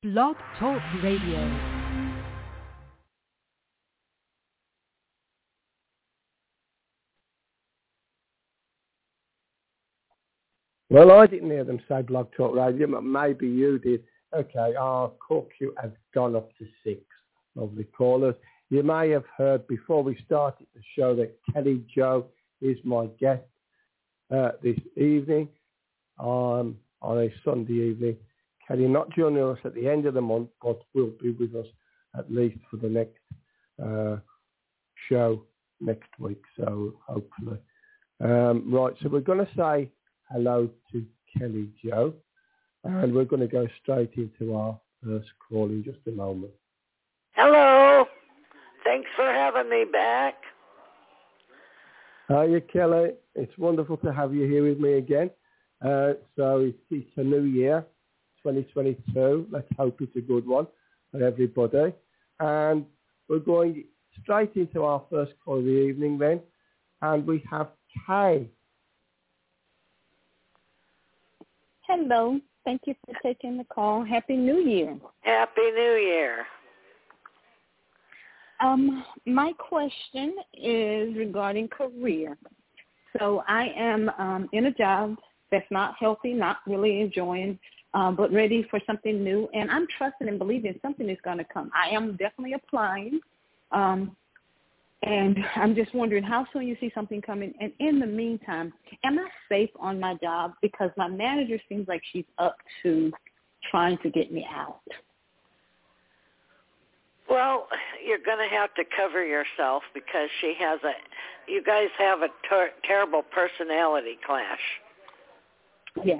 Blog Talk Radio. Well, I didn't hear them say Blog Talk Radio, but maybe you did. Okay, our call queue has gone up to 6 lovely callers. You may have heard before we started the show that Kelly Joe is my guest this evening on a Sunday evening. Kelly not joining us at the end of the month, but will be with us at least for the next show next week, so hopefully. Right, so we're going to say hello to Kelly Joe, and we're going to go straight into our first call in just a moment. Hello. Thanks for having me back. Hiya, Kelly. It's wonderful to have you here with me again. So it's a new year, 2022. Let's hope it's a good one for everybody. And we're going straight into our first call of the evening then. And we have Kay. Hello. Thank you for taking the call. Happy New Year. Happy New Year. My question is regarding career. So I am in a job that's not healthy, not really enjoying, but ready for something new. And I'm trusting and believing something is going to come. I am definitely applying. And I'm just wondering how soon you see something coming. And in the meantime, am I safe on my job? Because my manager seems like she's up to trying to get me out. Well, you're going to have to cover yourself because you guys have a terrible personality clash. Yes.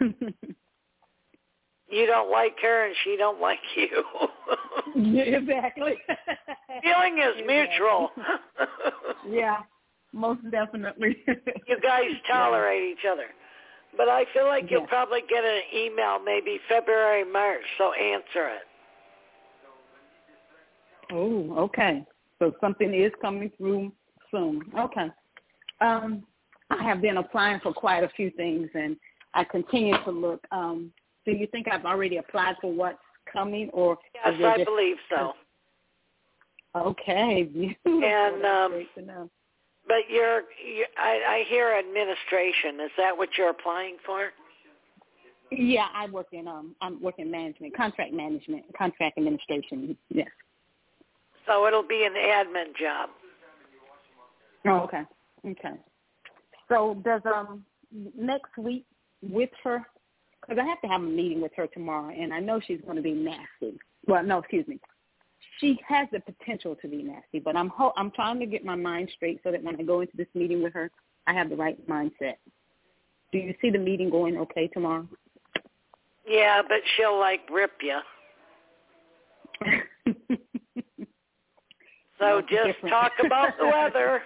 You don't like her and she don't like you. Yeah, exactly. Feeling is mutual. Yeah, most definitely. You guys tolerate each other. But I feel like you'll probably get an email maybe February, March, so answer it. Oh, okay. So something is coming through soon. Okay. I have been applying for quite a few things, and I continue to look. Do you think I've already applied for what's coming, or? Yes, I believe so. Okay. And that's great to know. But I hear administration. Is that what you're applying for? Yeah, I'm working management, contract management, contract administration. Yes. So it'll be an admin job. Oh, okay. Okay. So does next week with her, because I have to have a meeting with her tomorrow, and I know she's going to be nasty. Well, no, excuse me. She has the potential to be nasty, but I'm trying to get my mind straight so that when I go into this meeting with her, I have the right mindset. Do you see the meeting going okay tomorrow? Yeah, but she'll rip you. So just talk about the weather.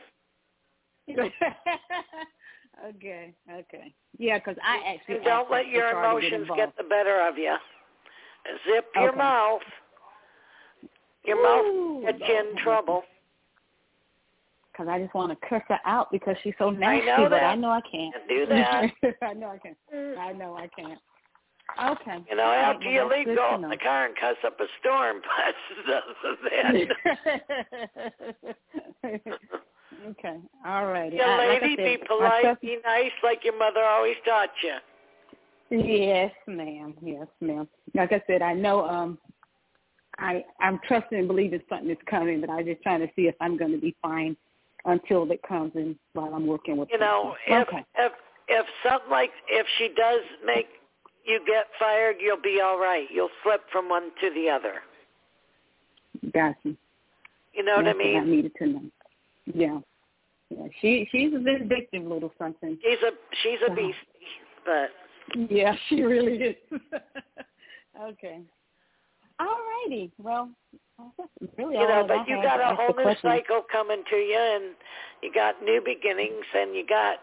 Okay. Yeah, because I actually don't let your emotions get the better of you. Zip your mouth. Your mouth gets you in trouble. Because I just want to curse her out because she's so nasty, but I know I can't. Do that. I know I can't. Okay. After you leave, go in the car and cuss up a storm. Okay. All righty. Young lady, be polite, be nice, like your mother always taught you. Yes, ma'am. Like I said, I know I'm trusting and believing something is coming, but I'm just trying to see if I'm going to be fine until it comes in while I'm working with if something if she does make you get fired, you'll be all right. You'll slip from one to the other. Gotcha. You know what I mean? I needed to know. Yeah. She's a vindictive little something. She's a beast, but yeah, she really is. Okay. All righty. Well, that's really but you got a whole new cycle coming to you, and you got new beginnings, and you got,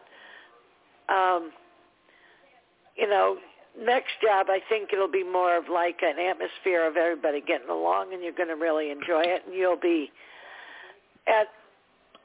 next job. I think it'll be more of an atmosphere of everybody getting along, and you're going to really enjoy it, and you'll be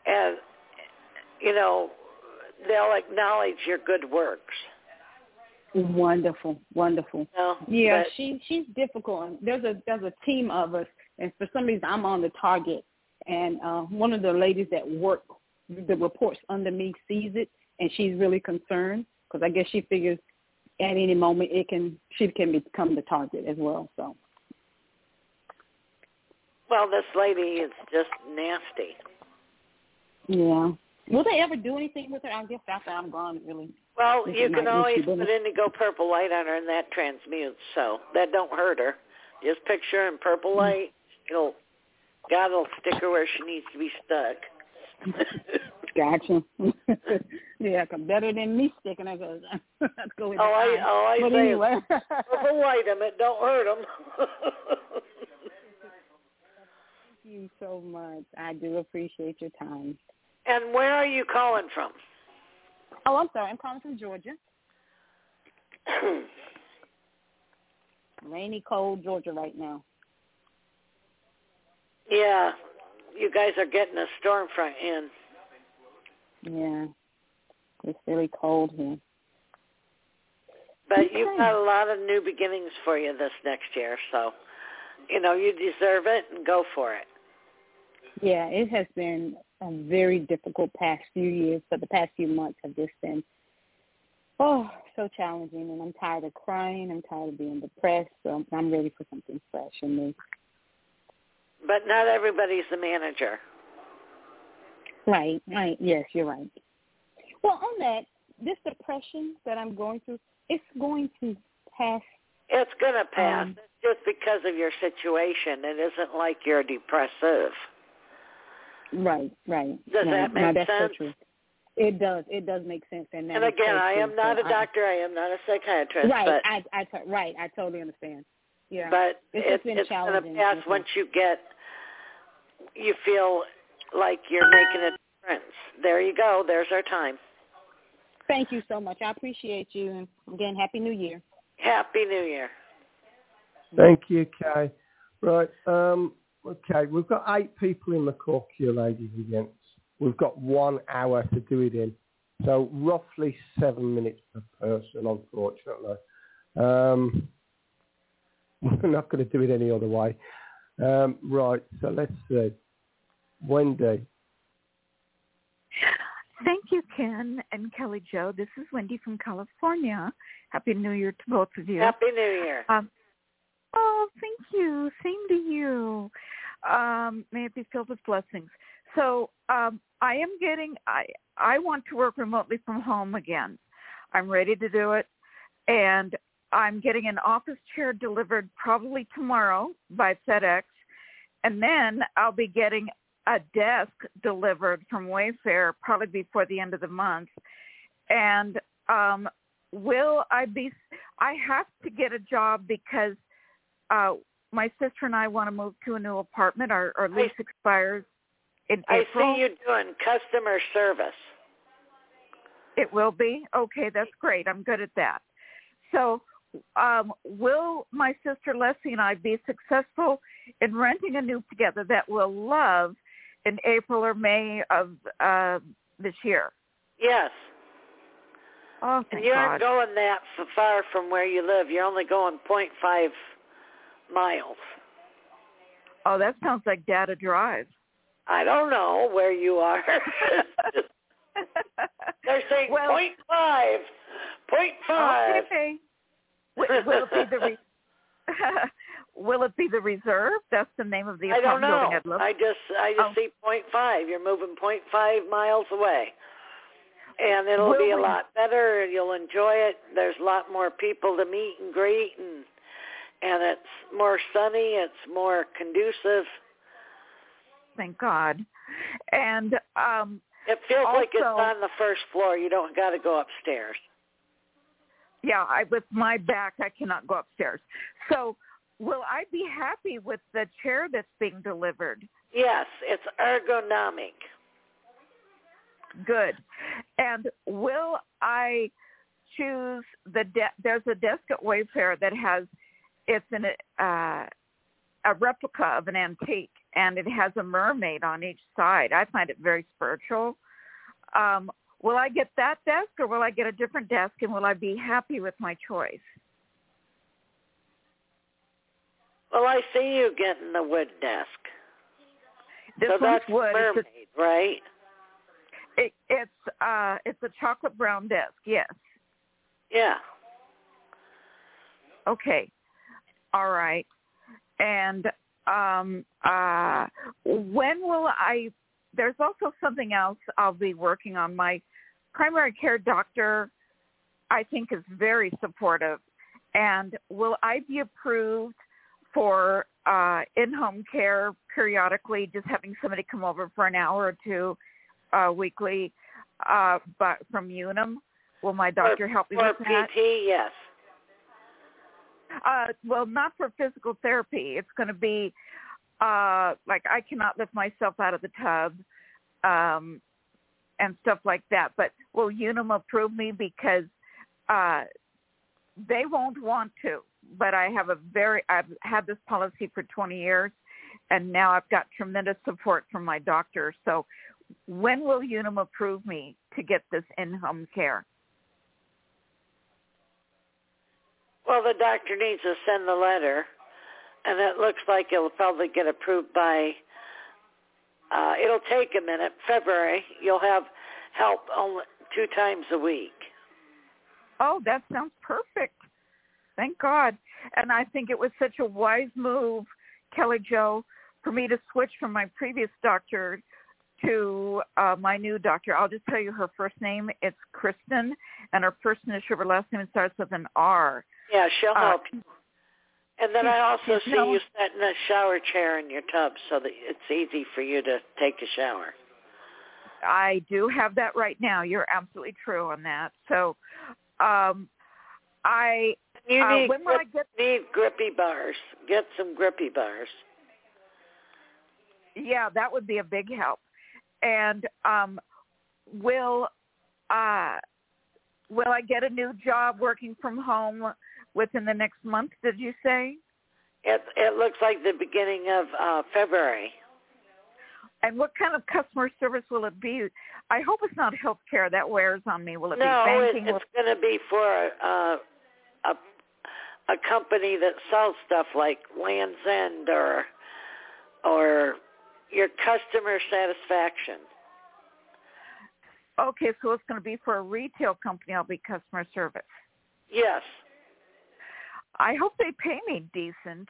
they'll acknowledge your good works. Wonderful. No, Yeah, she's difficult. There's a team of us, and for some reason I'm on the target. And one of the ladies that work the reports under me sees it, and she's really concerned because I guess she figures at any moment she can become the target as well. So. Well, this lady is just nasty. Yeah. Will they ever do anything with her? I guess after I'm gone, really. Well, you can always put indigo purple light on her, and that transmutes, so that don't hurt her. Just picture her in purple light. God will stick her where she needs to be stuck. Gotcha. Yeah, better than me sticking her. Let's go with I but say anyway. Purple light them. It don't hurt them. Thank you so much. I do appreciate your time. And where are you calling from? Oh, I'm sorry. I'm calling from Georgia. Rainy, cold Georgia right now. Yeah, you guys are getting a storm front in. Yeah, it's really cold here. But you've got a lot of new beginnings for you this next year, so, you deserve it and go for it. Yeah, it has been a very difficult past few years, but the past few months have just been, so challenging, and I'm tired of crying. I'm tired of being depressed, so I'm ready for something fresh and new. But not everybody's the manager. Right. Yes, you're right. Well, on that, this depression that I'm going through, it's going to pass. It's going to pass. It's just because of your situation. It isn't like you're depressive. Right. Does that make that's sense? So true. It does. It does make sense. And again, I am not a doctor. I am not a psychiatrist. Right. But, I totally understand. Yeah. But it's going to pass once you feel like you're making a difference. There you go. There's our time. Thank you so much. I appreciate you. And again, Happy New Year. Happy New Year. Thank you, Kay. Right. Okay, we've got 8 people in the call queue, ladies and gents. We've got 1 hour to do it in. So roughly 7 minutes per person, unfortunately. We're not going to do it any other way. Right, so let's see. Wendy. Thank you, Ken and Kelly Jo. This is Wendy from California. Happy New Year to both of you. Happy New Year. Thank you. Same to you. May it be filled with blessings. So I want to work remotely from home again. I'm ready to do it. And I'm getting an office chair delivered probably tomorrow by FedEx. And then I'll be getting a desk delivered from Wayfair probably before the end of the month. And I have to get a job because my sister and I want to move to a new apartment. Our lease expires in April. I see you doing customer service. It will be? Okay, that's great. I'm good at that. So will my sister Leslie and I be successful in renting a new together that we'll love in April or May of this year? Yes. Oh, thank and you aren't God. going that far from where you live. You're only going 0.5 miles. Oh, that sounds like Data Drive. I don't know where you are. They're saying 0.5. 0.5. Okay. Will it be the Reserve? That's the name of the apartment building I'd love. I just see 0.5. You're moving 0.5 miles away. And it'll be a lot better, and you'll enjoy it. There's a lot more people to meet and greet, and it's more sunny. It's more conducive. Thank God. And it feels also, like it's on the first floor. You don't got to go upstairs. Yeah, with my back, I cannot go upstairs. So will I be happy with the chair that's being delivered? Yes, it's ergonomic. Good. And will I choose there's a desk at Wayfair that it's a replica of an antique, and it has a mermaid on each side. I find it very spiritual. will I get that desk or will I get a different desk, and will I be happy with my choice? Well, I see you getting the wood desk. This so one's that's wood. mermaid, right? It's a chocolate brown desk, yes. Yeah. Okay. All right. And when will I, there's also something else I'll be working on. My primary care doctor, I think, is very supportive. And will I be approved for in-home care periodically, just having somebody come over for an hour or two weekly but from Unum? Will my doctor help me with that? For PT, yes. Well, not for physical therapy. It's going to be like I cannot lift myself out of the tub and stuff like that. But will Unum approve me? Because they won't want to. But I've had this policy for 20 years, and now I've got tremendous support from my doctor. So when will Unum approve me to get this in-home care? Well, the doctor needs to send the letter, and it looks like it'll probably get approved by, it'll take a minute, February. You'll have help only 2 times a week. Oh, that sounds perfect. Thank God. And I think it was such a wise move, Kelly Jo, for me to switch from my previous doctor to my new doctor. I'll just tell you her first name. It's Kristen, and her first initial, her last name starts with an R. Yeah, she'll help you. And then I also see you set in a shower chair in your tub so that it's easy for you to take a shower. I do have that right now. You're absolutely true on that. So need grippy bars. Get some grippy bars. Yeah, that would be a big help. And will I get a new job working from home within the next month, did you say? It looks like the beginning of February. And what kind of customer service will it be? I hope it's not health care. That wears on me. Will it be banking? No, it's going to be for a company that sells stuff like Land's End or your customer satisfaction. Okay, so it's going to be for a retail company. I'll be customer service. Yes. I hope they pay me decent.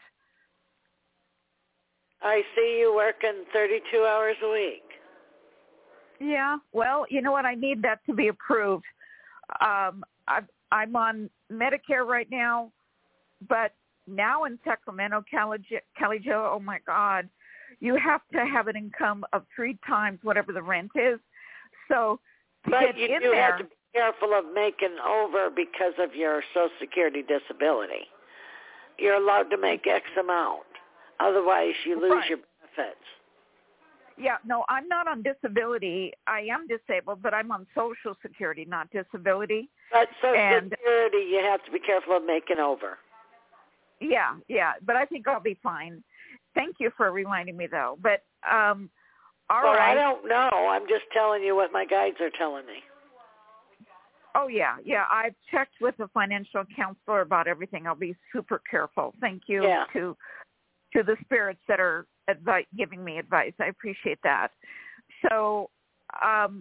I see you working 32 hours a week. Yeah, well, you know what? I need that to be approved. I'm on Medicare right now, but now in Sacramento, Kelly Jo, oh my God, you have to have an income of 3 times whatever the rent is. So but you do have to be careful of making over because of your Social Security disability. You're allowed to make X amount. Otherwise, you lose your benefits. Yeah, no, I'm not on disability. I am disabled, but I'm on Social Security, not disability. But Social Security, you have to be careful of making over. Yeah, but I think I'll be fine. Thank you for reminding me, though. But all right. I don't know. I'm just telling you what my guides are telling me. Oh, yeah. I've checked with a financial counselor about everything. I'll be super careful. Thank you to the spirits that are giving me advice. I appreciate that. So God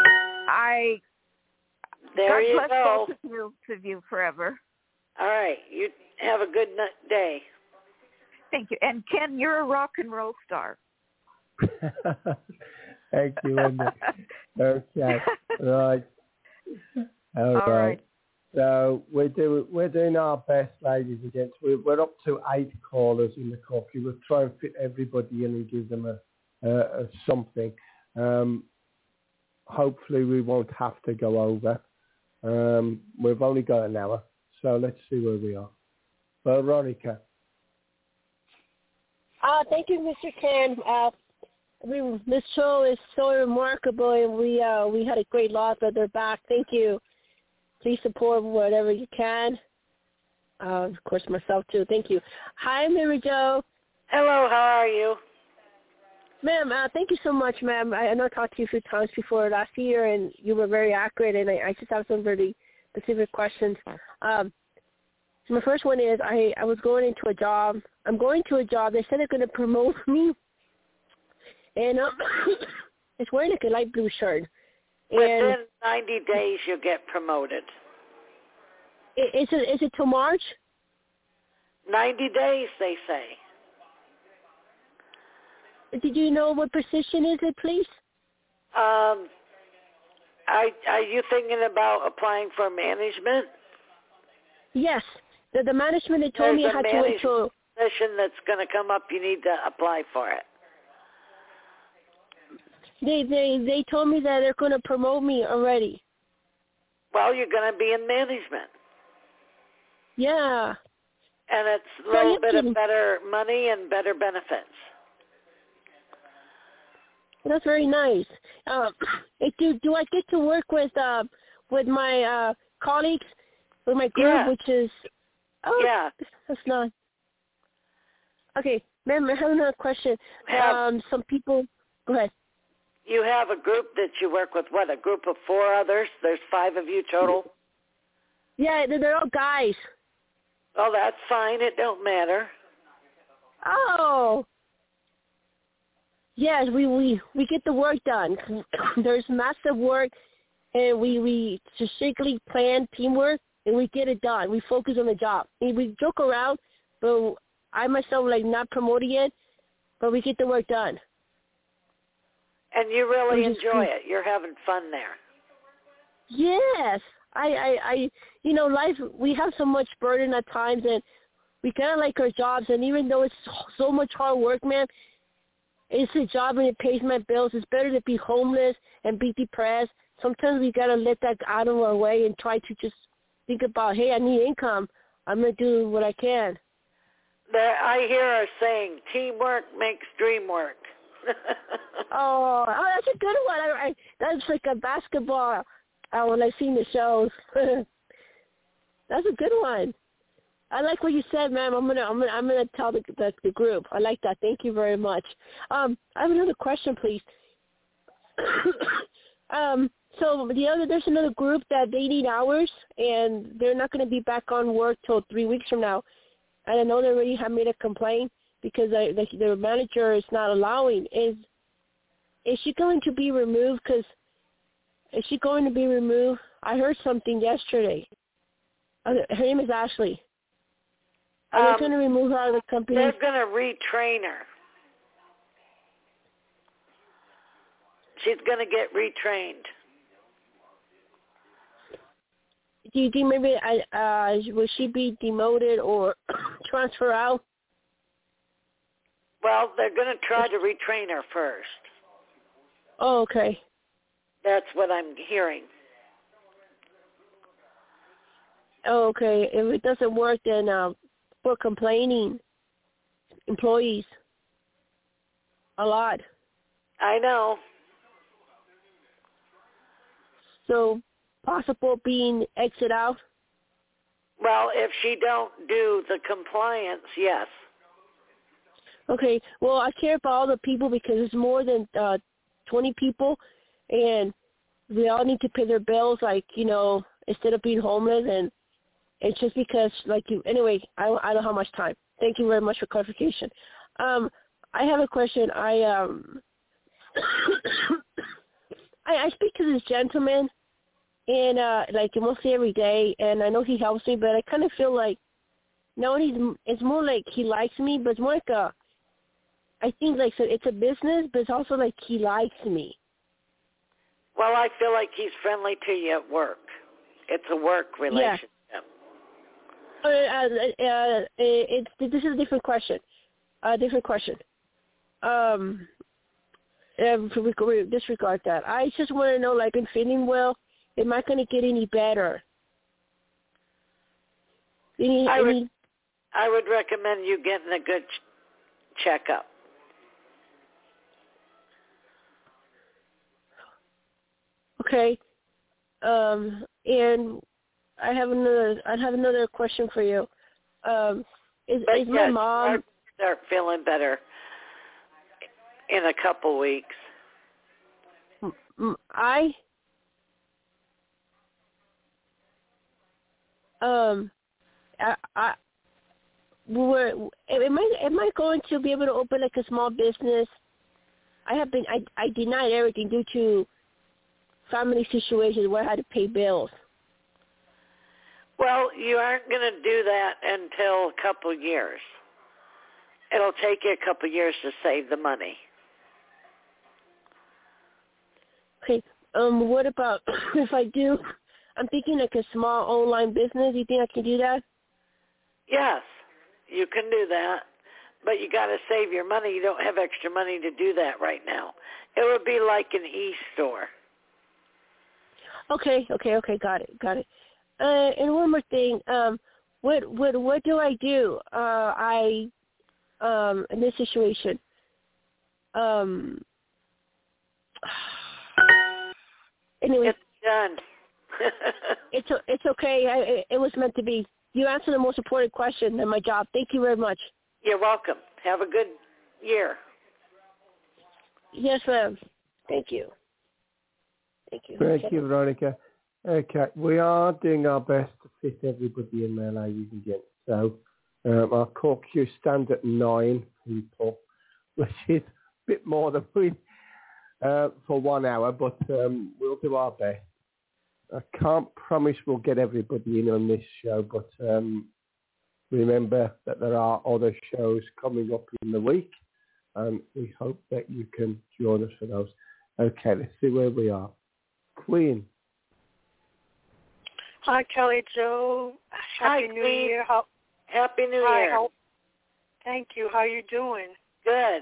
bless both of you forever. All right. You have a good day. Thank you. And Ken, you're a rock and roll star. Thank you, Linda. Okay. Right. All right. So we're doing our best, ladies and gents. We're up to 8 callers in the coffee. We'll try and fit everybody in and give them a something. Hopefully we won't have to go over. We've only got an hour, so let's see where we are. Veronica. Thank you, Mr. Ken. This show is so remarkable, and we had a great loss, but they're back. Thank you. Please support whatever you can. Of course, myself too. Thank you. Hi, Mary Jo. Hello. How are you? Ma'am, thank you so much, ma'am. I know I talked to you a few times before last year, and you were very accurate, and I just have some very specific questions. So my first one is I was going into a job. I'm going to a job. They said they're going to promote me, and it's wearing like a light blue shirt. Within 90 days, you'll get promoted. Is it till March? 90 days, they say. Did you know what position is it, please? Are you thinking about applying for management? Yes. The management, they told me I had to wait till... There's a position that's going to come up. You need to apply for it. They told me that they're going to promote me already. Well, you're going to be in management. Yeah. And it's a little bit of better money and better benefits. That's very nice. Do I get to work with my colleagues, with my group, yeah. which is... Oh, yeah. That's not... Okay, ma'am, I have another question. Some people... Go ahead. You have a group that you work with, what, a group of 4 others? There's 5 of you total? Yeah, they're all guys. Oh, that's fine. It don't matter. Oh. Yes, we get the work done. There's massive work, and we strategically plan teamwork, and we get it done. We focus on the job. And we joke around, but I myself not promoting it, but we get the work done. And you really enjoy it. You're having fun there. Yes. I life, we have so much burden at times, and we kind of like our jobs, and even though it's so much hard work, man, it's a job and it pays my bills. It's better to be homeless and be depressed. Sometimes we got to let that out of our way and try to just think about, hey, I need income. I'm going to do what I can. I hear a saying, teamwork makes dream work. oh, that's a good one. That's like a basketball when I've seen the shows. That's a good one. I like what you said, ma'am. I'm gonna tell the group. I like that. Thank you very much. I have another question, please. So there's another group that they need hours, and they're not going to be back on work till 3 weeks from now. And I know they already have made a complaint because their manager is not allowing. Is she going to be removed? Is she going to be removed? I heard something yesterday. Her name is Ashley. Are they going to remove her out of the company? They're going to retrain her. She's going to get retrained. Do you think maybe will she be demoted or transfer out? Well, they're going to try to retrain her first. Oh, okay. That's what I'm hearing. Oh, okay. If it doesn't work, then we're complaining. Employees. A lot. I know. So, possible being exit out? Well, if she don't do the compliance, yes. Okay. Well, I care about all the people because it's more than 20 people, and we all need to pay their bills, instead of being homeless. And it's just because, anyway, I don't have much time. Thank you very much for clarification. I have a question. I speak to this gentleman, and mostly every day, and I know he helps me, but I kind of feel like it's more like he likes me, but it's more like I think so it's a business, but it's also like he likes me. Well, I feel like he's friendly to you at work. It's a work relationship. Yeah. This is a different question. Disregard that. I just want to know, I'm feeling well. Am I going to get any better? I would recommend you getting a good checkup. Okay. And I have another question for you. Is my mom start feeling better? in a couple weeks. Am I going to be able to open like a small business? I denied everything due to family situations where I had to pay bills. Well, you aren't going to do that until a couple years. It'll take you a couple years to save the money. Okay. What about if I do? I'm thinking like a small online business. You think I can do that? Yes, you can do that, but you got to save your money. You don't have extra money to do that right now. It would be like an e-store. Okay, got it. And one more thing, what do I do? In this situation, anyway, it's done. it's okay. It was meant to be. You answered the most important question in my job. Thank you very much. You're welcome. Have a good year. Yes, ma'am. Thank you. Thank you, Veronica. Okay, we are doing our best to fit everybody in there, ladies and gents. So our call queue stands at 9 people, which is a bit more than we for 1 hour, but we'll do our best. I can't promise we'll get everybody in on this show, but remember that there are other shows coming up in the week, and we hope that you can join us for those. Okay, let's see where we are. Queen. Hi, Kelly Jo. Happy New Year. Happy New Year. Thank you. How are you doing? Good.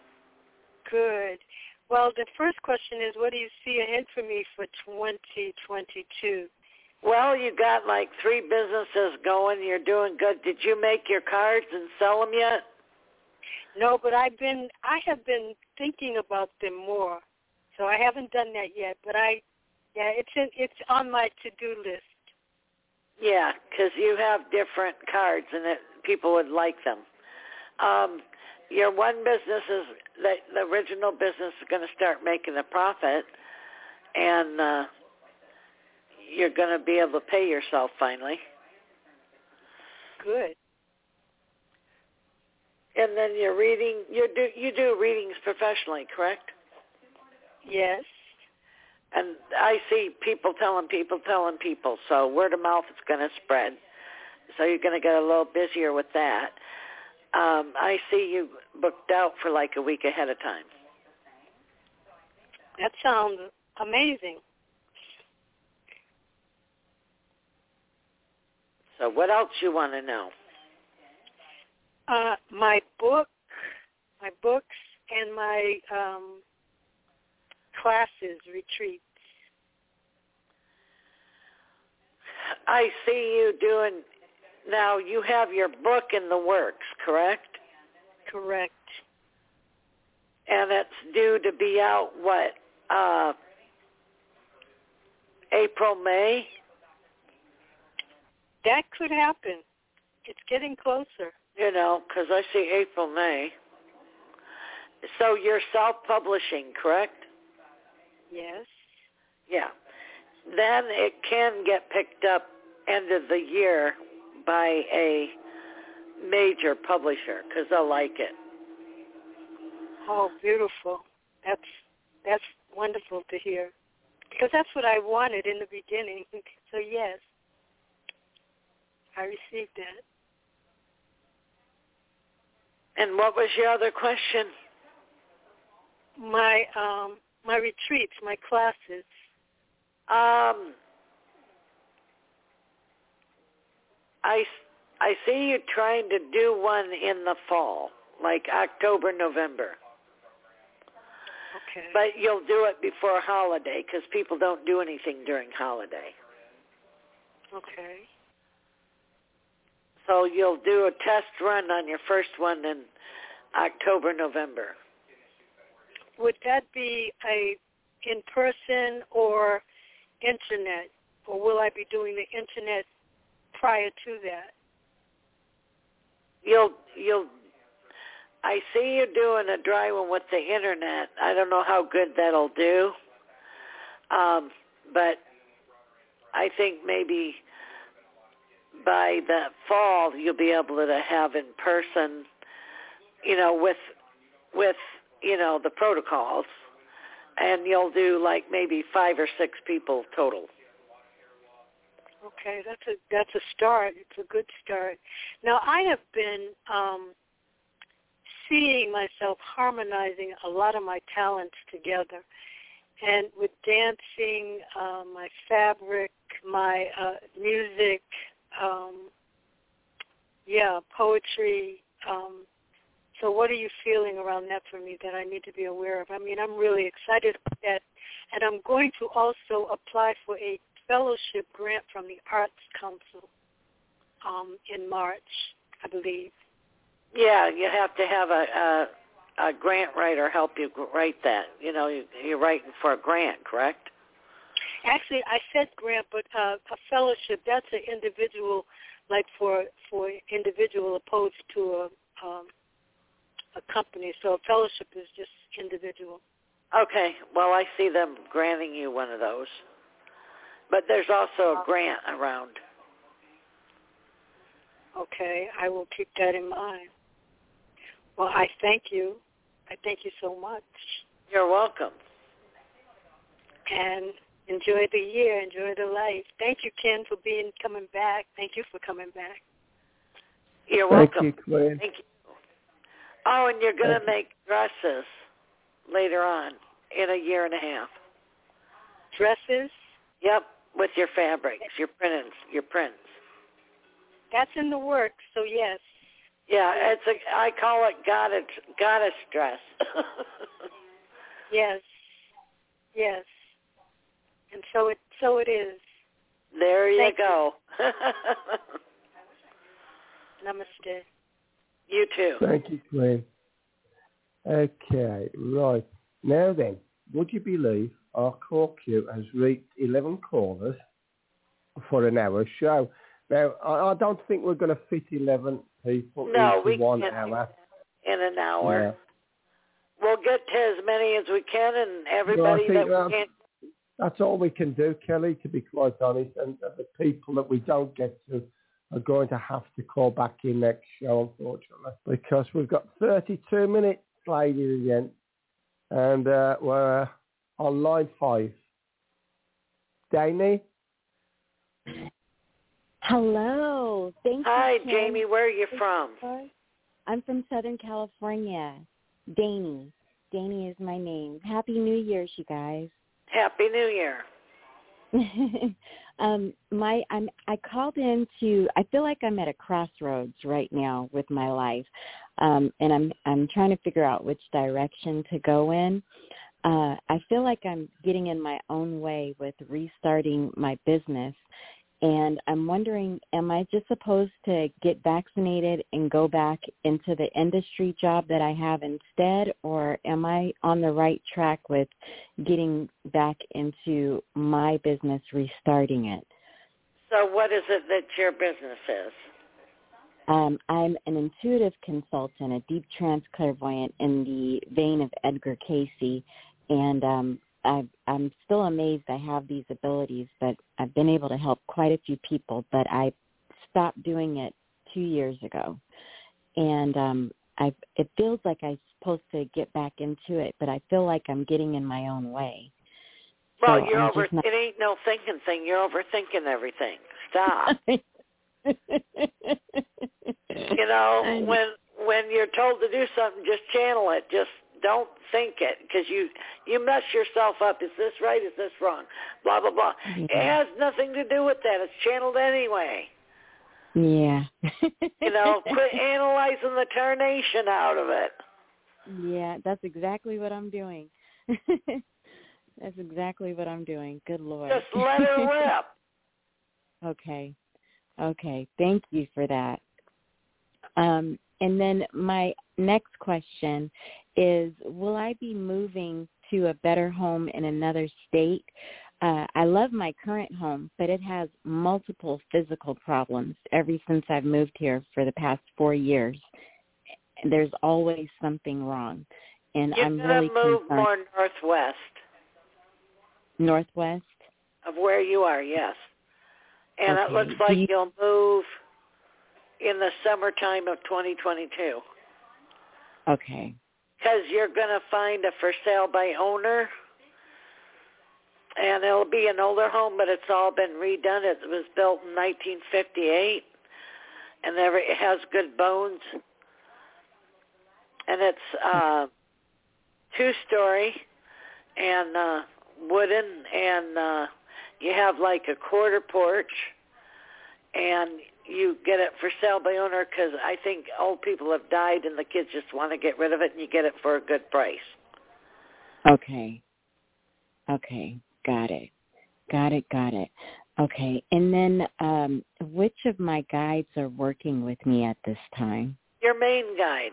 Well, the first question is, what do you see ahead for me for 2022? Well, you got like 3 businesses going. You're doing good. Did you make your cards and sell them yet? No, but I have been thinking about them more. So I haven't done that yet, but it's on my to-do list. Yeah, because you have different cards, and people would like them. Your one business the original business is going to start making a profit, and you're going to be able to pay yourself finally. Good. And then you're reading. You do readings professionally, correct? Yes. And I see people telling people, so word of mouth is going to spread. So you're going to get a little busier with that. I see you booked out for like a week ahead of time. That sounds amazing. So what else you want to know? My books, and my classes, retreats. I see you doing, now you have your book in the works, correct? Correct. And it's due to be out, what, April, May? That could happen. It's getting closer. You know, because I see April, May. So you're self-publishing, correct? Yes. Yeah. Then it can get picked up end of the year by a major publisher because they'll like it. Oh, beautiful. That's wonderful to hear. Because that's what I wanted in the beginning. So, yes, I received that. And what was your other question? My retreats, my classes. I see you trying to do one in the fall, like October, November. Okay. But you'll do it before holiday because people don't do anything during holiday. Okay. So you'll do a test run on your first one in October, November. Would that be a in-person or internet, or will I be doing the internet prior to that? I see you doing a dry one with the internet. I don't know how good that'll do, but I think maybe by the fall you'll be able to have in person, with the protocols, and you'll do like maybe 5 or 6 people total. Okay, that's a start. It's a good start. Now, I have been seeing myself harmonizing a lot of my talents together, and with dancing, my fabric, my music, poetry. So what are you feeling around that for me that I need to be aware of? I mean, I'm really excited about that, and I'm going to also apply for a fellowship grant from the Arts Council in March, I believe. Yeah, you have to have a grant writer help you write that. You're writing for a grant, correct? Actually, I said grant, but a fellowship, that's an individual, like for individual opposed to a company. So a fellowship is just individual. Okay. Well, I see them granting you one of those. But there's also a grant around. Okay. I will keep that in mind. Well, I thank you. I thank you so much. You're welcome. And enjoy the year. Enjoy the life. Thank you, Ken, for coming back. Thank you for coming back. You're welcome. Thank you, Quinn. Thank you. Oh, and you're going to make dresses later on in a year and a half. Dresses? Yep, with your fabrics, your prints. That's in the works, so yes. Yeah, I call it goddess dress. Yes. And so it is. There you go. Namaste. You too. Thank you, Quinn. Okay, right. Now then, would you believe our call queue has reached 11 callers for an hour show? Now, I don't think we're going to fit 11 people into 1 hour. In an hour. Yeah. We'll get to as many as we can, and everybody we can. That's all we can do, Kelly, to be quite honest. And the people that we don't get to are going to have to call back in next show, unfortunately, because we've got 32 minutes, ladies and gents, and we're on line 5. Danny? Hello. Thank you. Hi, Jamie. Where are you from? I'm from Southern California. Danny. Danny is my name. Happy New Year's, you guys. Happy New Year. I called in I feel like I'm at a crossroads right now with my life, and I'm trying to figure out which direction to go in. I feel like I'm getting in my own way with restarting my business, and I'm wondering, am I just supposed to get vaccinated and go back into the industry job that I have instead, or am I on the right track with getting back into my business, restarting it? So what is it that your business is? I'm an intuitive consultant, a deep trance clairvoyant in the vein of Edgar Cayce, and I'm still amazed I have these abilities, but I've been able to help quite a few people, but I stopped doing it 2 years ago. And it feels like I'm supposed to get back into it, but I feel like I'm getting in my own way. Well, so it ain't no thinking thing. You're overthinking everything. Stop. When you're told to do something, just channel it. Just don't think it, because you mess yourself up. Is this right? Is this wrong? Blah, blah, blah. Mm-hmm. It has nothing to do with that. It's channeled anyway. Yeah. Quit analyzing the tarnation out of it. Yeah, that's exactly what I'm doing. That's exactly what I'm doing. Good Lord. Just let it rip. Okay. Thank you for that. And then my next question is, will I be moving to a better home in another state? I love my current home, but it has multiple physical problems ever since I've moved here for the past 4 years. there's always something wrong. And You're I'm really gonna move concerned. more northwest. Northwest? Of where you are, yes. And Okay. it looks like you'll move in the summertime of 2022. Okay. Because you're going to find a for sale by owner, and it'll be an older home, but it's all been redone. It was built in 1958, and it has good bones. And it's 2-story and wooden, and you have like a quarter porch, and you get it for sale by owner because I think old people have died and the kids just want to get rid of it, and you get it for a good price. Okay. Okay. Got it. Okay. And then which of my guides are working with me at this time? Your main guide.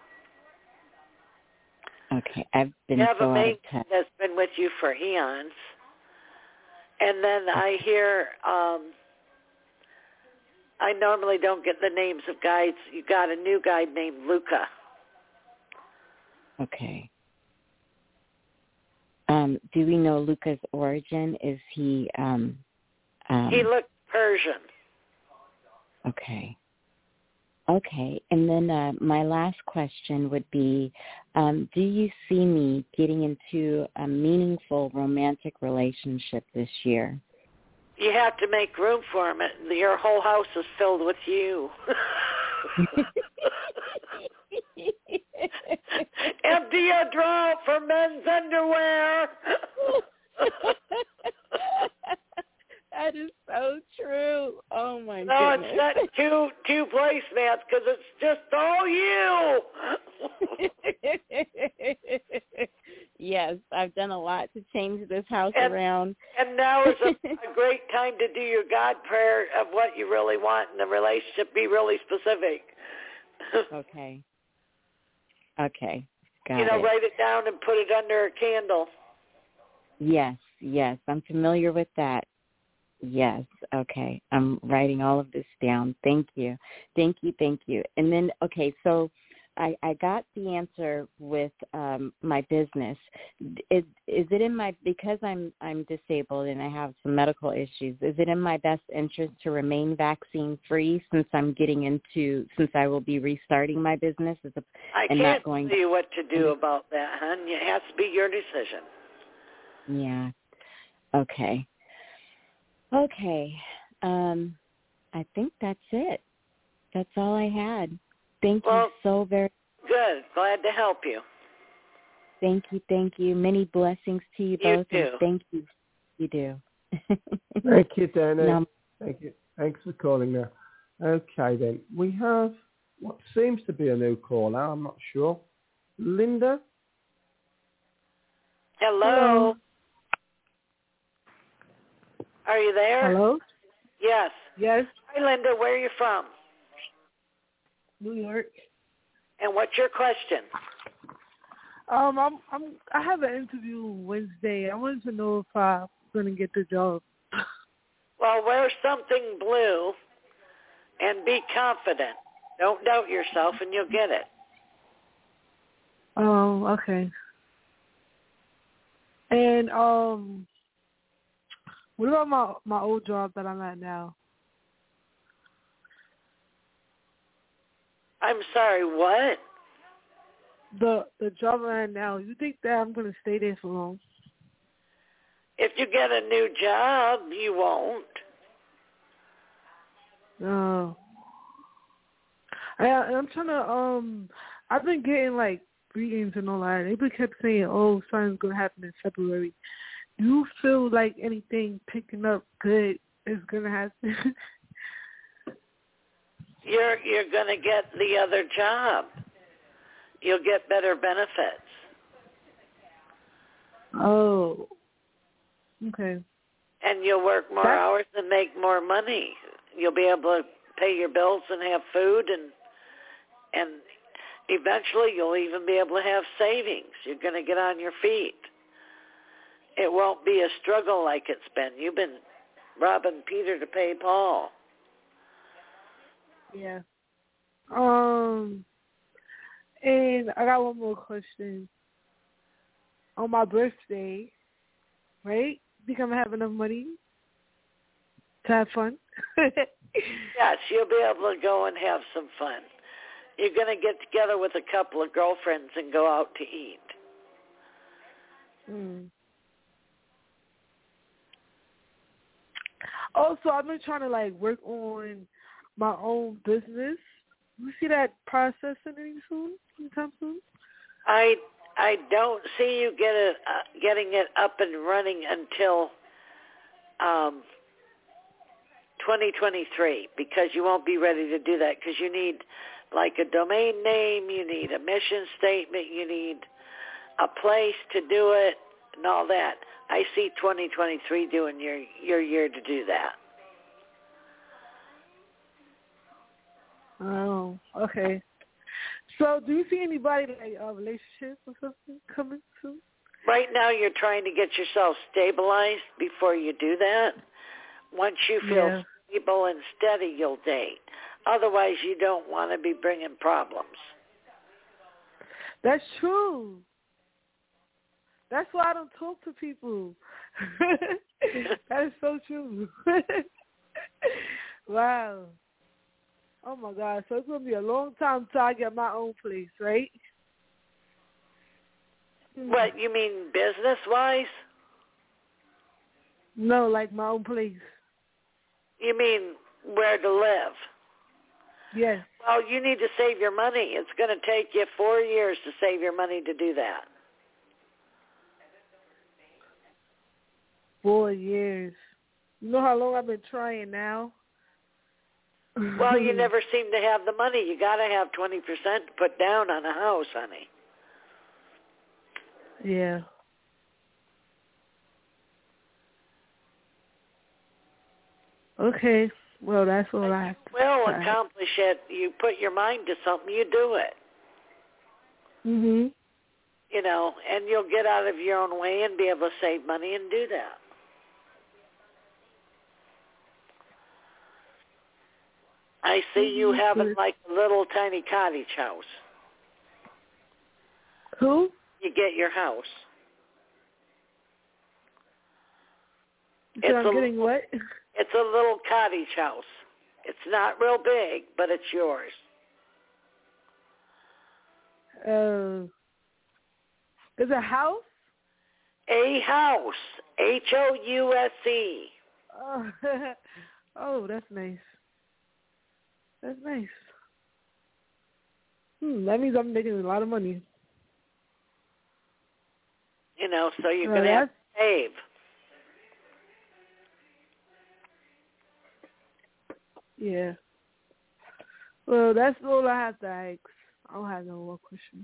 Okay. I've been You have so a out main of touch. that's been with you for eons. And then I hear, I normally don't get the names of guides. You got a new guide named Luca. Okay. Do we know Luca's origin? Is he He looked Persian. Okay. Okay. And then my last question would be, do you see me getting into a meaningful romantic relationship this year? You have to make room for him. Your whole house is filled with you. Empty a drawer for men's underwear. That is so true. Oh, my goodness. No, it's not two placemats because it's just all you. Yes, I've done a lot to change this house around. And now is a great time to do your God prayer of what you really want in the relationship. Be really specific. Okay. Okay. Got it. Write it down and put it under a candle. Yes. I'm familiar with that. Yes. Okay. I'm writing all of this down. Thank you. And then, okay, so I got the answer with my business. Is it in my, because I'm disabled and I have some medical issues, is it in my best interest to remain vaccine free since I will be restarting my business? I can't tell you what to do about that, hon. It has to be your decision. Yeah. Okay. I think that's it. That's all I had. Thank you so very much. Good. Glad to help you. Thank you. Many blessings to you both. You too. And thank you. You do. Thank you, Danny. Thank you. Thanks for calling now. Okay, then. We have what seems to be a new caller. I'm not sure. Linda? Hello. Are you there? Hello? Yes. Yes. Hi, Linda. Where are you from? New York. And what's your question? I have an interview Wednesday. I wanted to know if I'm going to get the job. Well, wear something blue and be confident. Don't doubt yourself and you'll get it. Oh, okay. And what about my old job that I'm at now? I'm sorry, what? The job I'm at now, you think that I'm going to stay there for long? If you get a new job, you won't. No. I'm trying to, I've been getting, like, greetings and all that. They kept saying, oh, something's going to happen in February. Do you feel like anything picking up good is going to happen? You're going to get the other job. You'll get better benefits. Oh. Okay. And you'll work more hours and make more money. You'll be able to pay your bills and have food, and eventually you'll even be able to have savings. You're going to get on your feet. It won't be a struggle like it's been. You've been robbing Peter to pay Paul. Yeah. And I got one more question. On my birthday, right? Think I'm gonna have enough money to have fun? Yes, you'll be able to go and have some fun. You're going to get together with a couple of girlfriends and go out to eat. Also, I've been trying to work on my own business. You see that process anytime soon? I don't see you getting it up and running until 2023, because you won't be ready to do that, because you need a domain name, you need a mission statement, you need a place to do it and all that. I see 2023 doing your year to do that. Oh, okay. So do you see anybody a relationship or something coming soon? Right now you're trying to get yourself stabilized before you do that. Once you feel stable and steady, you'll date. Otherwise, you don't want to be bringing problems. That's true. That's why I don't talk to people. That is so true. Wow. Oh, my God. So it's going to be a long time till I get my own place, right? What, you mean business-wise? No, my own place. You mean where to live? Yes. Well, you need to save your money. It's going to take you 4 years to save your money to do that. 4 years. You know how long I've been trying now? Well, you never seem to have the money. You got to have 20% to put down on a house, honey. Yeah. Okay. Well, that's all I have to say. Well, accomplish it. You put your mind to something, you do it. Mhm. And you'll get out of your own way and be able to save money and do that. I see you having a little tiny cottage house. Who? You get your house. So I'm getting what? It's a little cottage house. It's not real big, but it's yours. Is a house? A house. House. Oh, that's nice. That's nice. That means I'm making a lot of money. So you're going to have to save. Yeah. Well, that's all I have to ask. I don't have no more questions.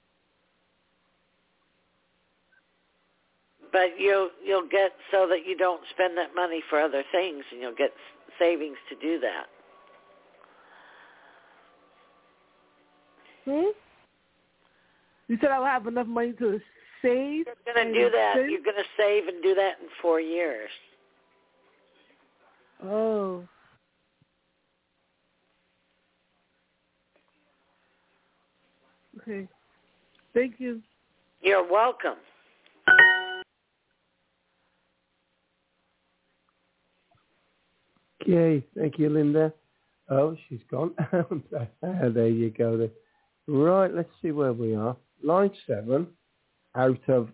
But you'll get so that you don't spend that money for other things, and you'll get savings to do that. You said I'll have enough money to save? You're going to do that. Save? You're going to save and do that in 4 years. Oh. Okay. Thank you. You're welcome. Okay. Thank you, Linda. Oh, she's gone. There you go. Then. Right. Let's see where we are. Line 7 out of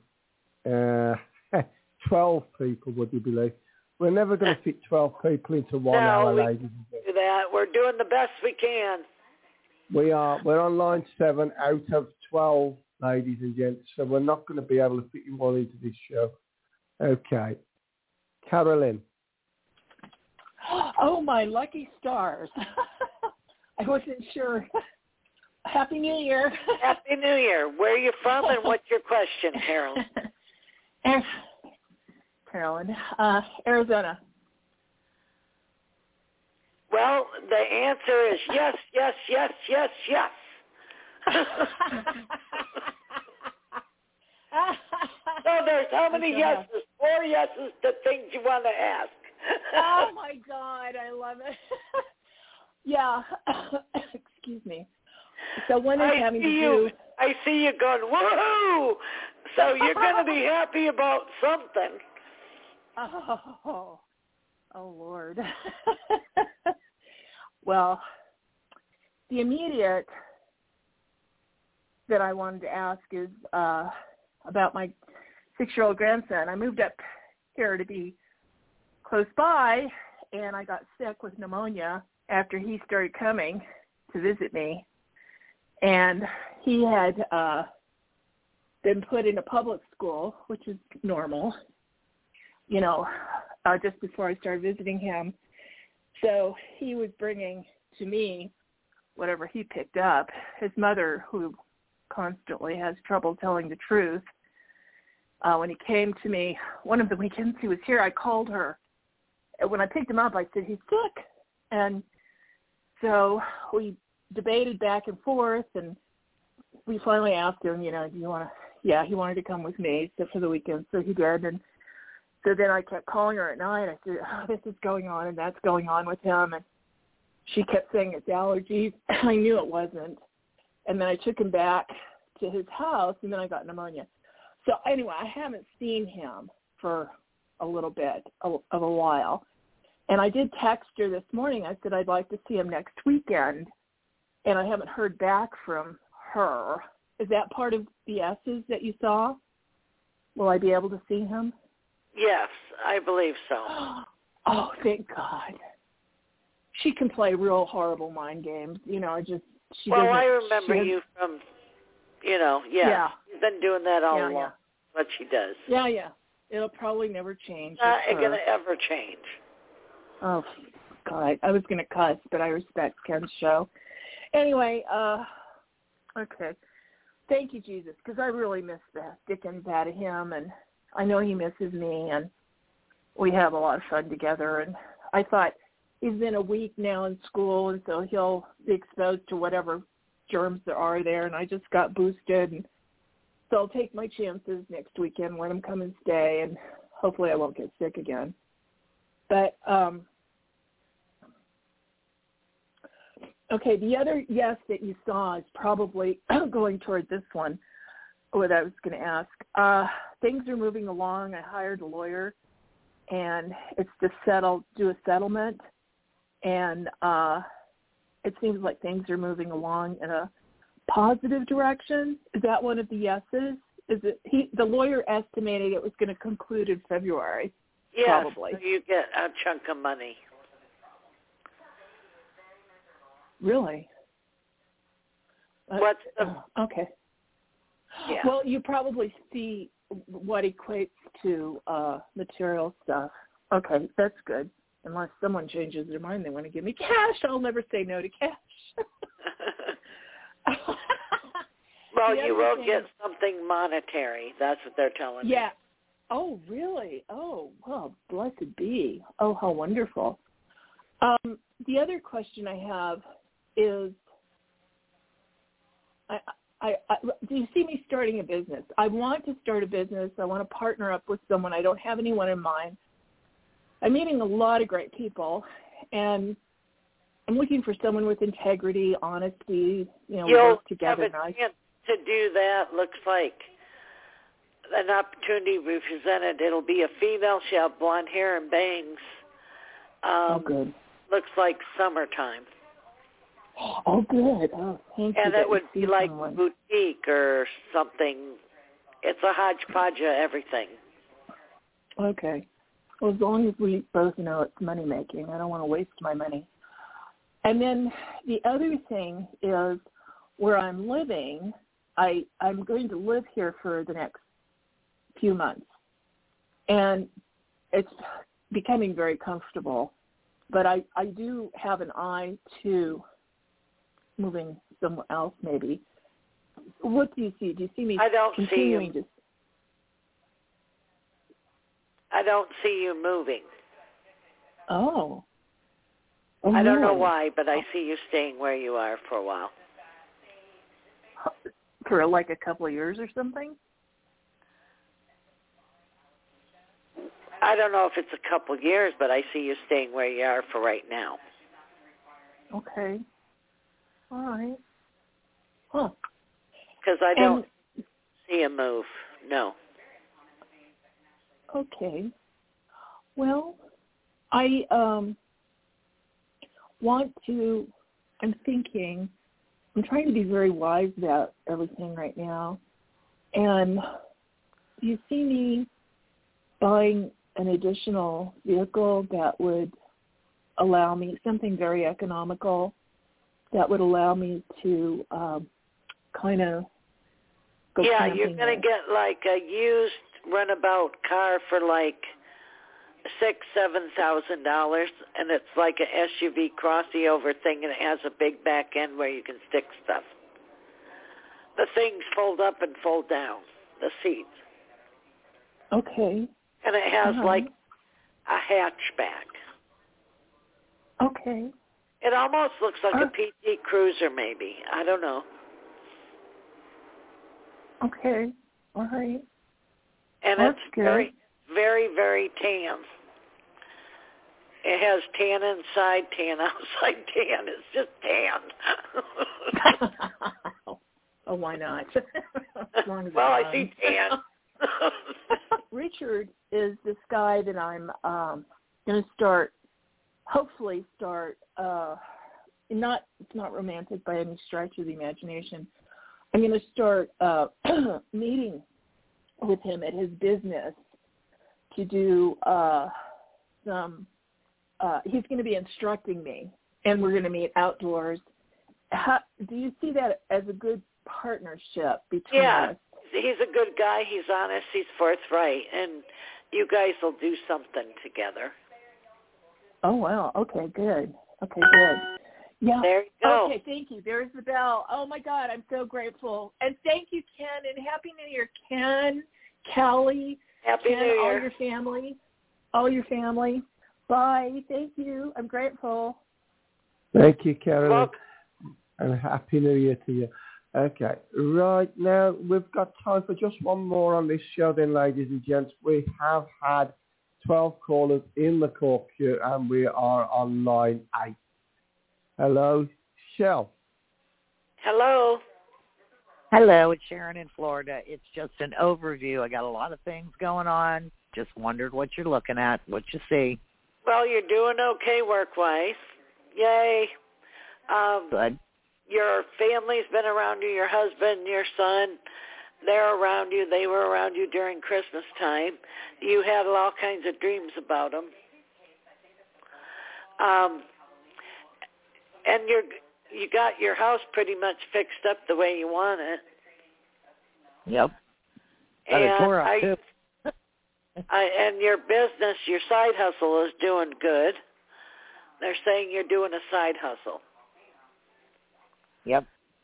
12 people, would you believe? We're never going to fit 12 people into 1 hour, ladies and gentlemen. Do that. We're doing the best we can. We are. We're on line 7 out of 12, ladies and gents, so we're not going to be able to fit you all into this show. Okay. Carolyn. Oh, my lucky stars. I wasn't sure. Happy New Year. Happy New Year. Where are you from and what's your question, Carolyn? Carolyn, Arizona. Well, the answer is yes, yes, yes, yes, yes. So there's how many yeses? 4 yeses to things you want to ask. Oh, my God. I love it. Yeah. Excuse me. So one is having to do. I see you going, woohoo! So you're going to be happy about something. Oh Lord. Well, the immediate that I wanted to ask is about my 6-year-old grandson. I moved up here to be close by, and I got sick with pneumonia after he started coming to visit me. And he had been put in a public school, which is normal, just before I started visiting him. So he was bringing to me whatever he picked up. His mother, who constantly has trouble telling the truth, when he came to me, one of the weekends he was here, I called her. When I picked him up, I said, he's sick. And so we debated back and forth, and we finally asked him, do you want to, he wanted to come with me for the weekend, so he did. And so then I kept calling her at night. I said, this is going on and that's going on with him. And she kept saying it's allergies. I knew it wasn't. And then I took him back to his house, and then I got pneumonia. So anyway, I haven't seen him for a little bit of a while. And I did text her this morning. I said I'd like to see him next weekend, and I haven't heard back from her. Is that part of the S's that you saw? Will I be able to see him? Yes, I believe so. Oh, thank God. She can play real horrible mind games. She well, I remember you from, Yeah. She's been doing that all along. Yeah. What she does. Yeah. It'll probably never change. Not going to ever change. Oh, God. I was going to cuss, but I respect Ken's show. Anyway, okay. Thank you, Jesus, because I really miss the dickens out of him, and I know he misses me, and we have a lot of fun together. And I thought he's been a week now in school, and so he'll be exposed to whatever germs there are there, and I just got boosted, and so I'll take my chances next weekend, let him come and stay, and hopefully I won't get sick again. But, okay, the other yes that you saw is probably going toward this one, what I was going to ask. Things are moving along. I hired a lawyer, and it's to do a settlement, and it seems like things are moving along in a positive direction. Is that one of the yeses? Is it? The lawyer estimated it was going to conclude in February. Yes, probably. So you get a chunk of money. Really? What's the? Okay. Yeah. Well, you probably see what equates to material stuff. Okay, that's good. Unless someone changes their mind, they want to give me cash. I'll never say no to cash. Well, you will get something monetary. That's what they're telling me. Yeah. Oh, really? Oh, well, blessed be. Oh, how wonderful. The other question I have is, do you see me starting a business? I want to start a business. I want to partner up with someone. I don't have anyone in mind. I'm meeting a lot of great people, and I'm looking for someone with integrity, honesty. We work together. You'll have a chance to do that. Looks like an opportunity we presented. It'll be a female. She'll have blonde hair and bangs. Oh, good. Looks like summertime. Oh, good. Oh, thank you. And it would be like boutique or something. It's a hodgepodge of everything. Okay. Well, as long as we both know it's money-making, I don't want to waste my money. And then the other thing is where I'm living, I'm going to live here for the next few months. And it's becoming very comfortable. But I do have an eye to moving somewhere else maybe. What do you see? Do you see me continuing to... I don't see you moving. Oh. I don't know why, but I see you staying where you are for a while. For like a couple of years or something? I don't know if it's a couple of years, but I see you staying where you are for right now. Okay. All right. Huh. Because I don't see a move. No. Okay. Well, I I'm trying to be very wise about everything right now. And do you see me buying an additional vehicle that would allow me, something very economical, that would allow me to kind of go Yeah, camping you're going to get like a used runabout car for like $6,000-$7,000, and it's like an SUV crossover thing, and it has a big back end where you can stick stuff. The things fold up and fold down, the seats. Okay. And it has like a hatchback. Okay. It almost looks like a PT Cruiser, maybe. I don't know. Okay. All right. And That's it's good. very, very, very tan. It has tan inside, tan outside, tan. It's just tan. Oh, why not? As long as well, I see tan. Richard is this guy that I'm going to hopefully start, it's not romantic by any stretch of the imagination. I'm going to start meeting with him at his business to do some, he's going to be instructing me, and we're going to meet outdoors. Do you see that as a good partnership between us? He's a good guy. He's honest. He's forthright. And you guys will do something together. Oh, wow. Okay, good. Yeah. There you go. Okay, thank you. There's the bell. Oh, my God, I'm so grateful. And thank you, Ken, and Happy New Year, Ken, Callie, Happy Ken, New Year. all your family. Bye. Thank you. I'm grateful. Thank you, Carolyn. And Happy New Year to you. Okay, right now we've got time for just one more on this show then, ladies and gents. We have had 12 callers in the call queue and we are on line 8. Hello, Shell. Hello. Hello, it's Sharon in Florida. It's just an overview. I got a lot of things going on. Just wondered what you're looking at, what you see. Well, you're doing okay work-wise. Yay. Good. Your family's been around you, your husband, your son, they're around you. They were around you during Christmas time. You had all kinds of dreams about them. And you got your house pretty much fixed up the way you want it. Yep. Got it tore up, too. And your business, your side hustle is doing good. They're saying you're doing a side hustle. Yep.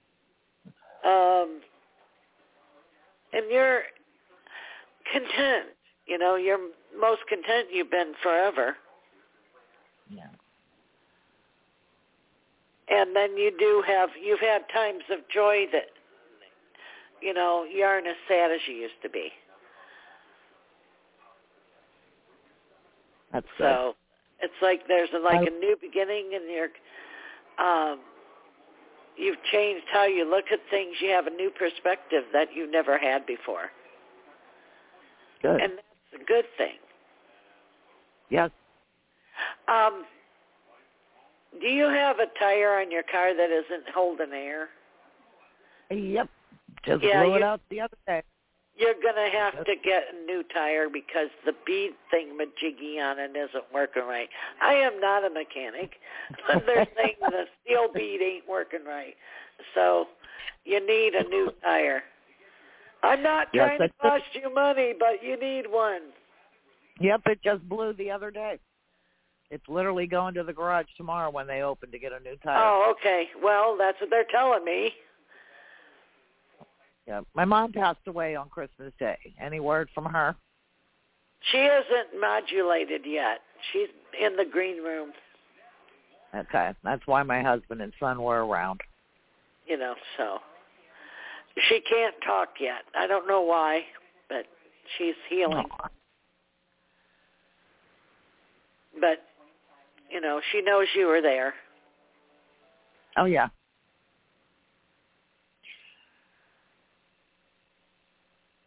And you're content. You know, you're most content you've been forever. Yeah. And then you've had times of joy that, you know, you aren't as sad as you used to be. That's so good. It's like there's a new beginning, and you've changed how you look at things. You have a new perspective that you never had before. Good. And that's a good thing. Yes. Do you have a tire on your car that isn't holding air? Yep. Just blew it out the other day. You're going to have to get a new tire because the bead thingamajiggy on it isn't working right. I am not a mechanic, but they're saying the steel bead ain't working right. So you need a new tire. I'm not trying to cost you money, but you need one. Yep, it just blew the other day. It's literally going to the garage tomorrow when they open to get a new tire. Oh, okay. Well, that's what they're telling me. Yeah, my mom passed away on Christmas Day. Any word from her? She isn't modulated yet. She's in the green room. Okay, that's why my husband and son were around. You know, so she can't talk yet. I don't know why, but she's healing. Oh. But, you know, she knows you were there. Oh, yeah.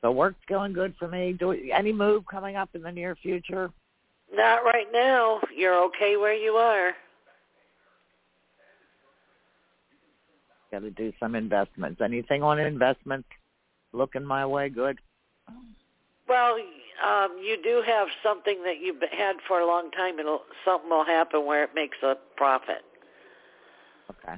So work's going good for me. Any move coming up in the near future? Not right now. You're okay where you are. Got to do some investments. Anything on investments looking my way good? Well, you do have something that you've had for a long time, and something will happen where it makes a profit. Okay.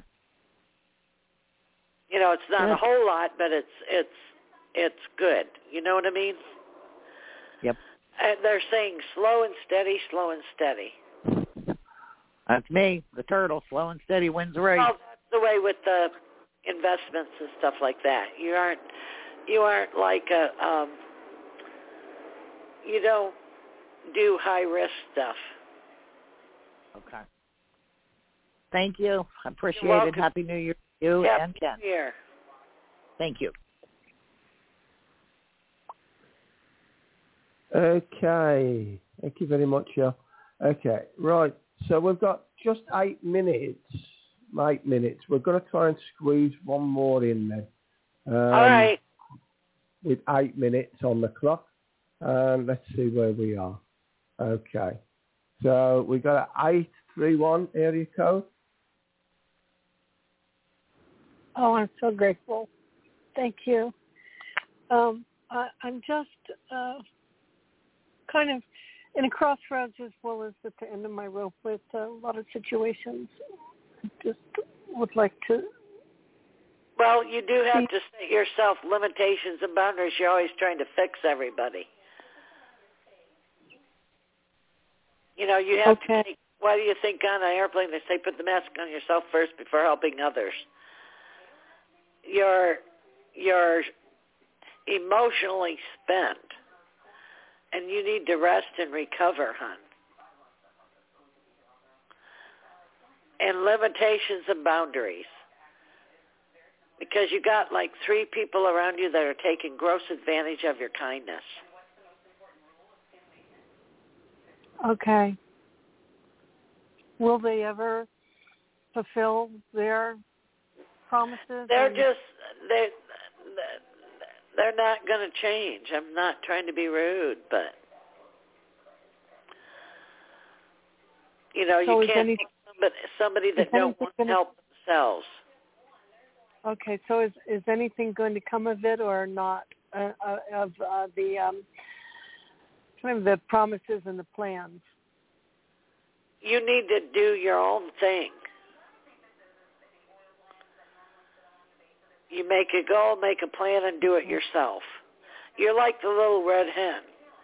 You know, it's not Good. a whole lot, but it's good. You know what I mean? Yep. And they're saying slow and steady, slow and steady. That's me, the turtle. Slow and steady wins the race. Well, that's the way with the investments and stuff like that. You aren't like you don't do high risk stuff. Okay. Thank you. I appreciate it. Happy New Year to you and Ken. Happy New Year. Thank you. Okay. Thank you very much, yeah. Okay, right. So we've got just 8 minutes. 8 minutes. We're going to try and squeeze one more in then. All right. With 8 minutes on the clock. Let's see where we are. Okay. So we got an 831 area code. Oh, I'm so grateful. Thank you. I'm just kind of in a crossroads as well as at the end of my rope with a lot of situations. Just would like to. Well, you do have to set yourself limitations and boundaries. You're always trying to fix everybody. You know, you have to take, why do you think on an airplane they say put the mask on yourself first before helping others? You're emotionally spent, and you need to rest and recover, hon. And limitations and boundaries. Because you got like 3 people around you that are taking gross advantage of your kindness. Okay. Will they ever fulfill their promises? They're not going to change. I'm not trying to be rude, but you know, so you can't take somebody that don't want to help themselves. Okay, so is anything going to come of it or not? Of the kind of the promises and the plans. You need to do your own thing. You make a goal, make a plan, and do it yourself. You're like the little red hen.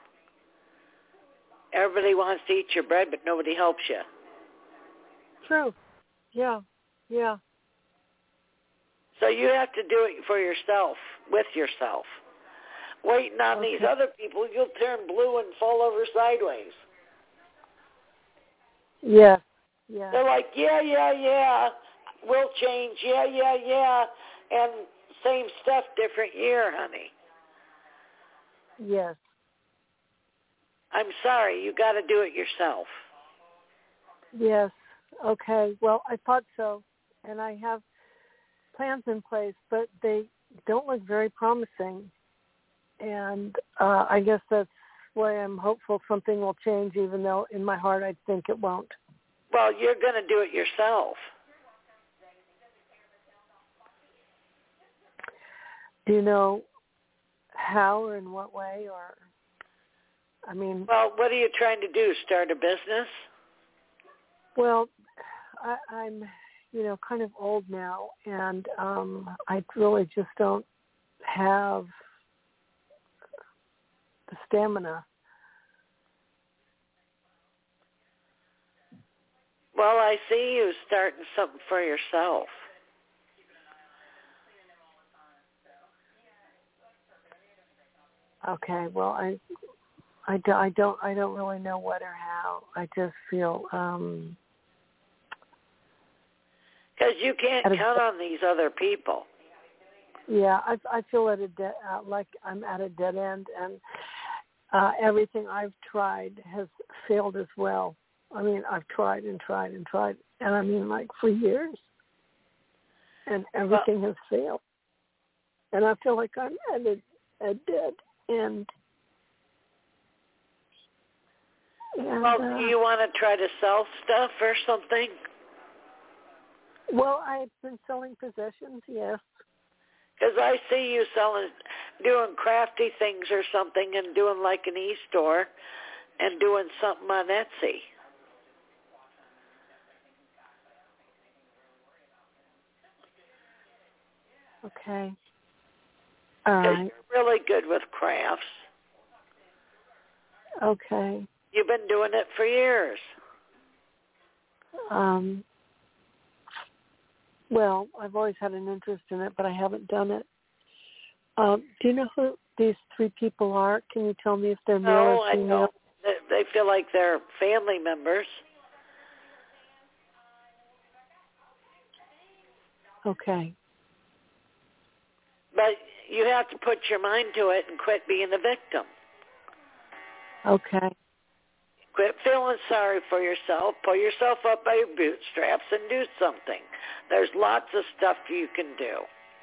Everybody wants to eat your bread, but nobody helps you. True. Yeah. Yeah. So you have to do it for yourself, with yourself. Waiting on these other people, you'll turn blue and fall over sideways. Yeah. Yeah. They're like, yeah, we'll change, yeah. And same stuff, different year, honey. Yes. I'm sorry, you got to do it yourself. Yes. Okay. Well, I thought so. And I have plans in place, but they don't look very promising. And I guess that's why I'm hopeful something will change, even though in my heart I think it won't. Well, you're going to do it yourself. Do you know how or in what way? Or, I mean... Well, what are you trying to do, start a business? Well, I'm, kind of old now, and I really just don't have the stamina. Well, I see you starting something for yourself. Okay, well, I don't really know what or how. I just feel because you can't count on these other people. Yeah, I feel like I'm at a dead end, and everything I've tried has failed as well. I mean, I've tried and tried and tried, and I mean, like for years, and everything has failed. And I feel like I'm at a dead And well, do you want to try to sell stuff or something? Well, I've been selling possessions, yes. Because I see you doing crafty things or something and doing like an e-store and doing something on Etsy. Okay. All right. You're really good with crafts. Okay. You've been doing it for years. Well, I've always had an interest in it, but I haven't done it. Do you know who these three people are? Can you tell me if they're male or female? No, I know. They feel like they're family members. Okay. But you have to put your mind to it and quit being a victim. Okay. Quit feeling sorry for yourself. Pull yourself up by your bootstraps and do something. There's lots of stuff you can do.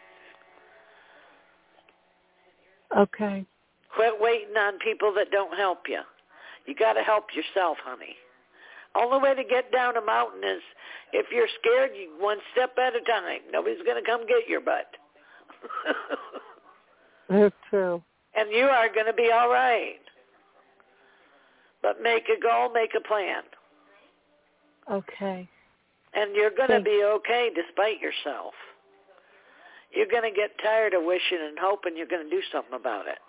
Okay. Quit waiting on people that don't help you. You got to help yourself, honey. Only way to get down a mountain is if you're scared, you one step at a time. Nobody's going to come get your butt. That's true. And you are going to be all right. But make a goal, make a plan. Okay. And you're going to be okay despite yourself. You're going to get tired of wishing and hoping you're going to do something about it.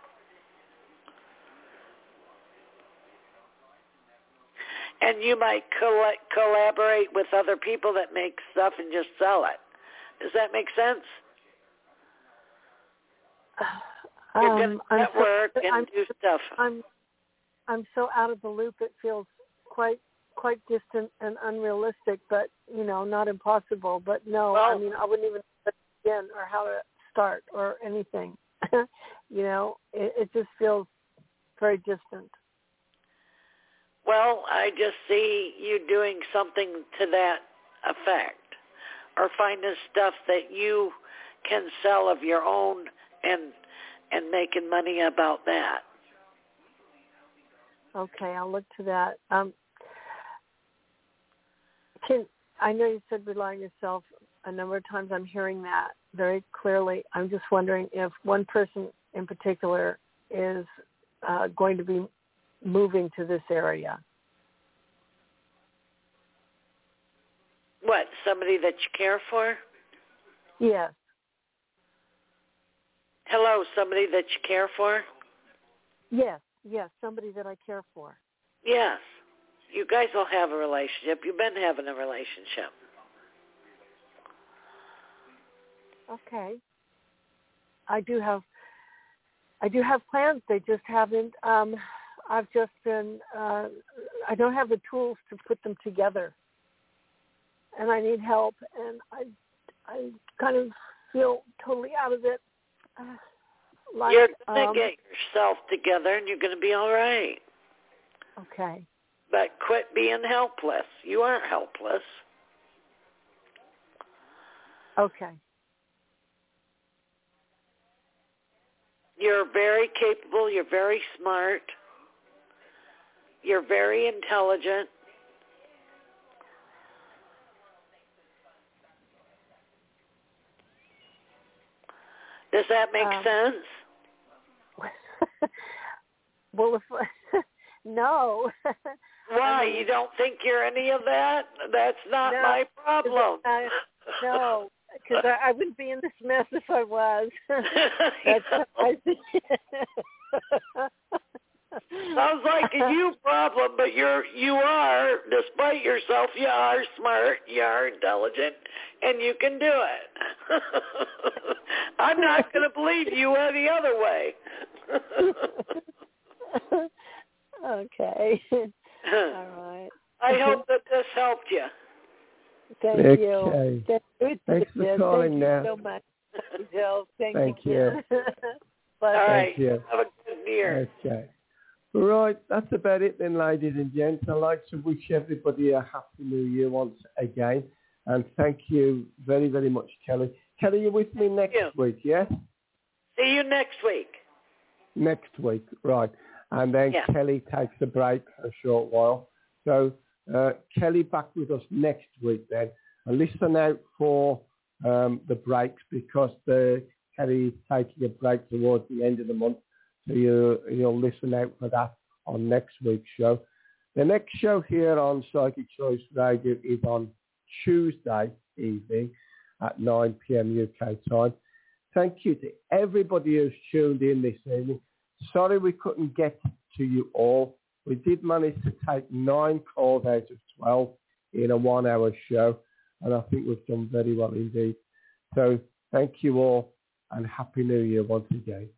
And you might collaborate with other people that make stuff and just sell it. Does that make sense? You're going to network and do stuff. I'm so out of the loop. It feels quite distant and unrealistic, but not impossible. But no, I mean, I wouldn't even begin or how to start or anything. It just feels very distant. Well, I just see you doing something to that effect, or finding stuff that you can sell of your own and making money about that. Okay, I'll look to that. I know you said rely on yourself a number of times. I'm hearing that very clearly. I'm just wondering if one person in particular is going to be moving to this area. What, somebody that you care for? Yes. Hello, somebody that you care for? Yes, somebody that I care for. Yes. You guys will have a relationship. You've been having a relationship. Okay. I do have plans. They just haven't. I've just been. I don't have the tools to put them together, and I need help. And I kind of feel totally out of it. You're going to get yourself together, and you're going to be all right. Okay. But quit being helpless. You aren't helpless. Okay. You're very capable. You're very smart. You're very intelligent. Does that make sense? Well, no. Why? You don't think you're any of that? That's not my problem. No, because I wouldn't be in this mess if I was. Sounds like a you problem, but you are, despite yourself, you are smart, you are intelligent, and you can do it. I'm not going to believe you any other way. Okay. All right. I hope that this helped you. Thank you. Thanks for calling now. Thank you so much, Jill. Thank you. All right. Thank you. Have a good year. Okay. Right, that's about it then, ladies and gents. I'd like to wish everybody a happy new year once again. And thank you very, very much, Kelly. Kelly, you're with me next week, yes? See you next week. Next week, right. And then Kelly takes a break for a short while. So Kelly back with us next week then. And listen out for the breaks because Kelly is taking a break towards the end of the month. So you'll listen out for that on next week's show. The next show here on Psychic Choice Radio is on Tuesday evening at 9 p.m. UK time. Thank you to everybody who's tuned in this evening. Sorry we couldn't get to you all. We did manage to take 9 calls out of 12 in a 1-hour show, and I think we've done very well indeed. So thank you all, and Happy New Year once again.